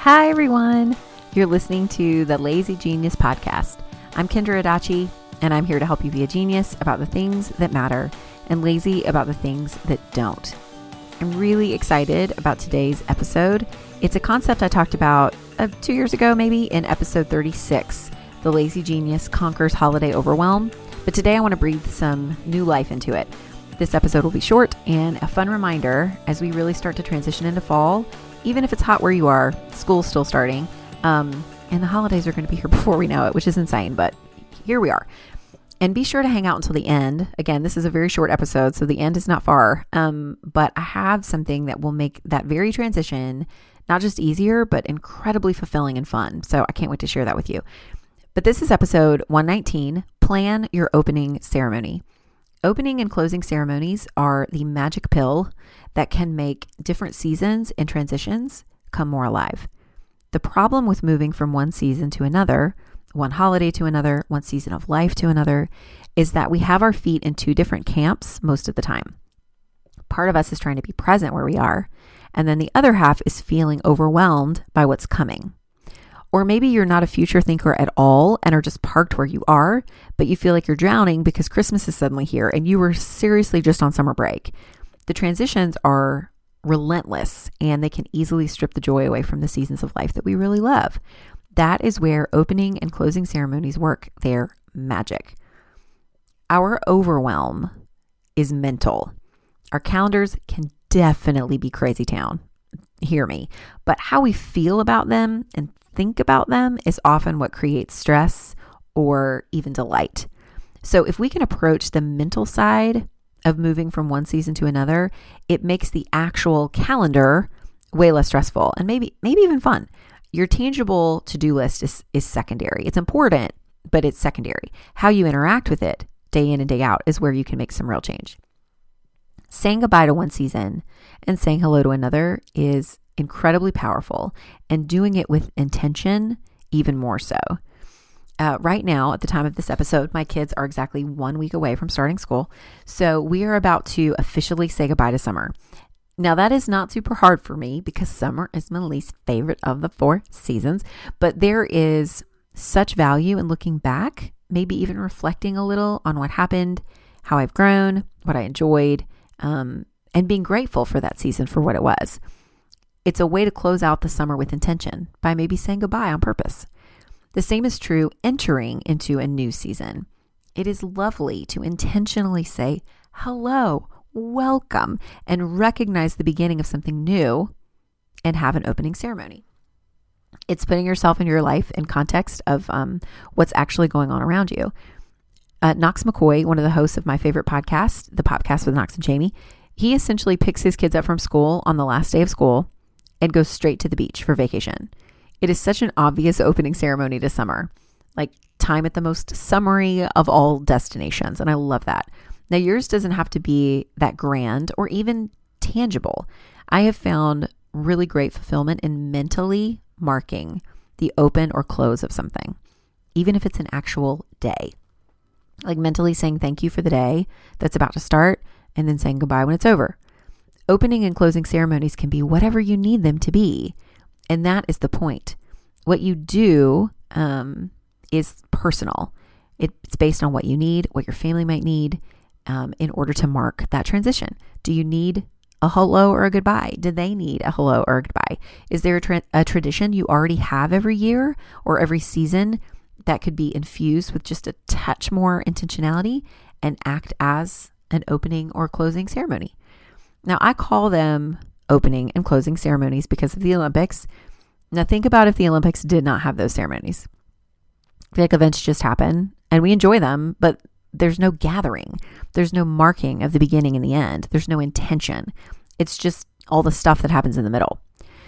Hi, everyone. You're listening to the Lazy Genius Podcast. I'm Kendra Adachi, and I'm here to help you be a genius about the things that matter and lazy about the things that don't. I'm really excited about today's episode. It's a concept I talked about 2 years ago, maybe in episode 36, The Lazy Genius Conquers Holiday Overwhelm. But today I want to breathe some new life into it. This episode will be short and a fun reminder as we really start to transition into fall. Even if it's hot where you are, school's still starting, and the holidays are going to be here before we know it, which is insane, but here we are. And be sure to hang out until the end. Again, this is a very short episode, so the end is not far, but I have something that will make that very transition not just easier, but incredibly fulfilling and fun. So I can't wait to share that with you. But this is episode 119, Plan Your Opening Ceremony. Opening and closing ceremonies are the magic pill that can make different seasons and transitions come more alive. The problem with moving from one season to another, one holiday to another, one season of life to another, is that we have our feet in two different camps most of the time. Part of us is trying to be present where we are, and then the other half is feeling overwhelmed by what's coming. Or maybe you're not a future thinker at all and are just parked where you are, but you feel like you're drowning because Christmas is suddenly here and you were seriously just on summer break. The transitions are relentless and they can easily strip the joy away from the seasons of life that we really love. That is where opening and closing ceremonies work their magic. Our overwhelm is mental. Our calendars can definitely be crazy town. Hear me. But how we feel about them and think about them is often what creates stress or even delight. So if we can approach the mental side of moving from one season to another, it makes the actual calendar way less stressful and maybe even fun. Your tangible to-do list is secondary. It's important, but it's secondary. How you interact with it day in and day out is where you can make some real change. Saying goodbye to one season and saying hello to another is incredibly powerful, and doing it with intention even more so. Right now, at the time of this episode, my kids are exactly 1 week away from starting school, so we are about to officially say goodbye to summer. Now, that is not super hard for me because summer is my least favorite of the 4 seasons, but there is such value in looking back, maybe even reflecting a little on what happened, how I've grown, what I enjoyed, and being grateful for that season for what it was. It's a way to close out the summer with intention by maybe saying goodbye on purpose. The same is true entering into a new season. It is lovely to intentionally say hello, welcome, and recognize the beginning of something new and have an opening ceremony. It's putting yourself in your life in context of what's actually going on around you. Knox McCoy, one of the hosts of my favorite podcast, The Podcast with Knox and Jamie, he essentially picks his kids up from school on the last day of school and goes straight to the beach for vacation. It is such an obvious opening ceremony to summer, like time at the most summery of all destinations. And I love that. Now, yours doesn't have to be that grand or even tangible. I have found really great fulfillment in mentally marking the open or close of something, even if it's an actual day. Like mentally saying thank you for the day that's about to start and then saying goodbye when it's over. Opening and closing ceremonies can be whatever you need them to be. And that is the point. What you do is personal. It's based on what you need, what your family might need in order to mark that transition. Do you need a hello or a goodbye? Do they need a hello or a goodbye? Is there a tradition you already have every year or every season that could be infused with just a touch more intentionality and act as an opening or closing ceremony? Now, I call them opening and closing ceremonies because of the Olympics. Now, think about if the Olympics did not have those ceremonies. I feel like events just happen and we enjoy them, but there's no gathering. There's no marking of the beginning and the end. There's no intention. It's just all the stuff that happens in the middle.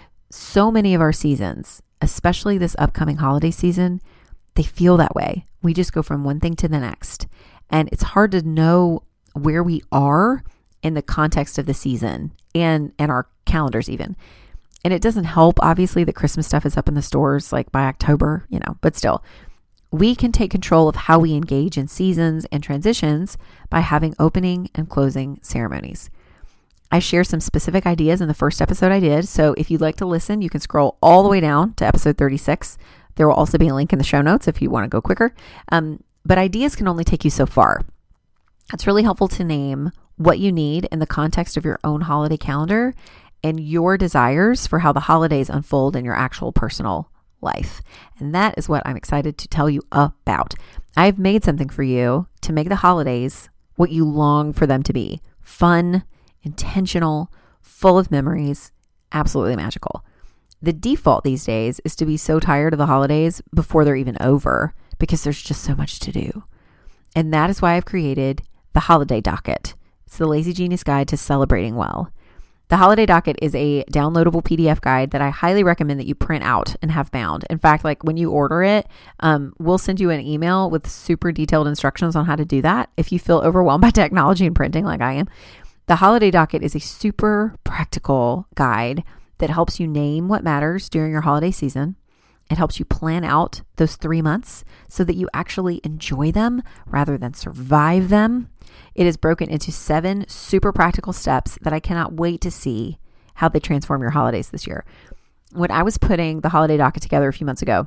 So many of our seasons, especially this upcoming holiday season, they feel that way. We just go from one thing to the next. And it's hard to know where we are in the context of the season and our calendars even. And it doesn't help, obviously, that Christmas stuff is up in the stores like by October, but still, we can take control of how we engage in seasons and transitions by having opening and closing ceremonies. I share some specific ideas in the first episode I did. So if you'd like to listen, you can scroll all the way down to episode 36. There will also be a link in the show notes if you want to go quicker. But ideas can only take you so far. It's really helpful to name what you need in the context of your own holiday calendar and your desires for how the holidays unfold in your actual personal life. And that is what I'm excited to tell you about. I've made something for you to make the holidays what you long for them to be. Fun, intentional, full of memories, absolutely magical. The default these days is to be so tired of the holidays before they're even over because there's just so much to do. And that is why I've created the Holiday Docket. It's the Lazy Genius Guide to Celebrating Well. The Holiday Docket is a downloadable PDF guide that I highly recommend that you print out and have bound. In fact, like when you order it, we'll send you an email with super detailed instructions on how to do that. If you feel overwhelmed by technology and printing like I am, the Holiday Docket is a super practical guide that helps you name what matters during your holiday season. It helps you plan out those 3 months so that you actually enjoy them rather than survive them. It is broken into 7 super practical steps that I cannot wait to see how they transform your holidays this year. When I was putting the Holiday Docket together a few months ago,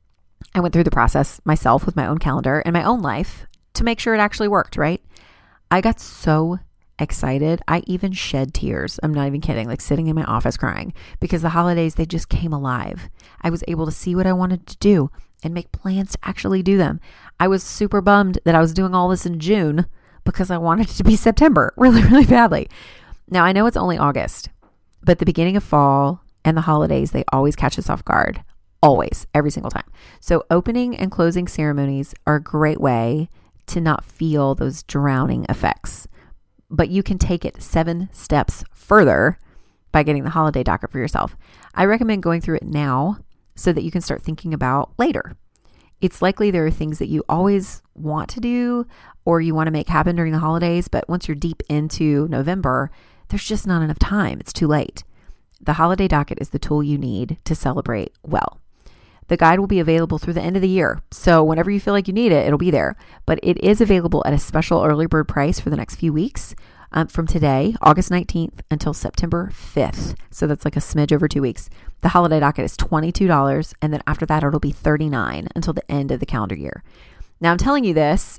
I went through the process myself with my own calendar and my own life to make sure it actually worked, right? I got so excited. I even shed tears. I'm not even kidding, like sitting in my office crying because the holidays, they just came alive. I was able to see what I wanted to do and make plans to actually do them. I was super bummed that I was doing all this in June because I wanted it to be September really, really badly. Now I know it's only August, but the beginning of fall and the holidays, they always catch us off guard. Always, every single time. So opening and closing ceremonies are a great way to not feel those drowning effects. But you can take it 7 steps further by getting the Holiday Docket for yourself. I recommend going through it now so that you can start thinking about later. It's likely there are things that you always want to do or you want to make happen during the holidays, but once you're deep into November, there's just not enough time. It's too late. The Holiday Docket is the tool you need to celebrate well. The guide will be available through the end of the year. So whenever you feel like you need it, it'll be there. But it is available at a special early bird price for the next few weeks from today, August 19th until September 5th. So that's like a smidge over 2 weeks. The Holiday Docket is $22. And then after that, it'll be $39 until the end of the calendar year. Now I'm telling you this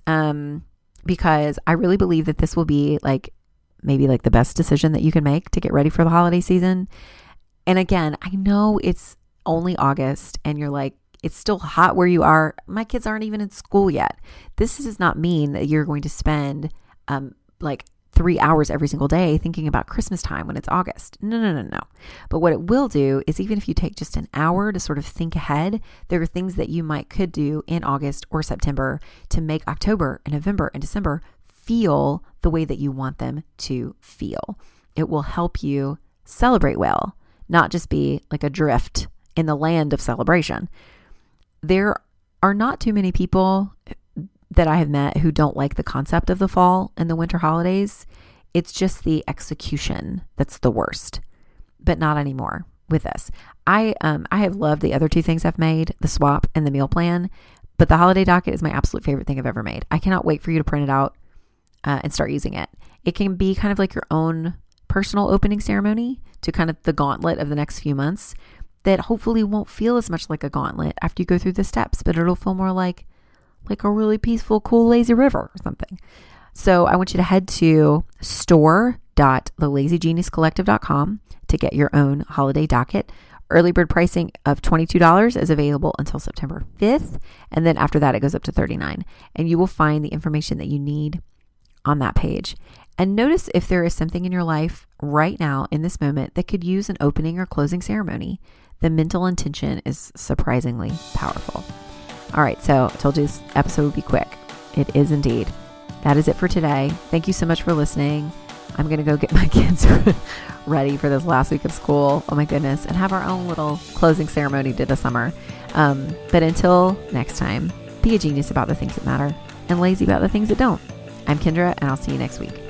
because I really believe that this will be maybe the best decision that you can make to get ready for the holiday season. And again, I know it's only August and you're like, it's still hot where you are. My kids aren't even in school yet. This does not mean that you're going to spend 3 hours every single day thinking about Christmas time when it's August. No. But what it will do is even if you take just an hour to sort of think ahead, there are things that you could do in August or September to make October and November and December feel the way that you want them to feel. It will help you celebrate well, not just be like adrift in the land of celebration. There are not too many people that I have met who don't like the concept of the fall and the winter holidays. It's just the execution that's the worst, but not anymore with this. I have loved the other 2 things I've made, the swap and the meal plan, but the Holiday Docket is my absolute favorite thing I've ever made. I cannot wait for you to print it out and start using it. It can be kind of like your own personal opening ceremony to kind of the gauntlet of the next few months that hopefully won't feel as much like a gauntlet after you go through the steps, but it'll feel more like a really peaceful, cool, lazy river or something. So I want you to head to store.thelazygeniuscollective.com to get your own Holiday Docket. Early bird pricing of $22 is available until September 5th. And then after that, it goes up to $39. And you will find the information that you need on that page. And notice if there is something in your life right now in this moment that could use an opening or closing ceremony. The mental intention is surprisingly powerful. All right, so I told you this episode would be quick. It is indeed. That is it for today. Thank you so much for listening. I'm going to go get my kids ready for this last week of school. Oh my goodness. And have our own little closing ceremony to the summer. But until next time, be a genius about the things that matter and lazy about the things that don't. I'm Kendra, and I'll see you next week.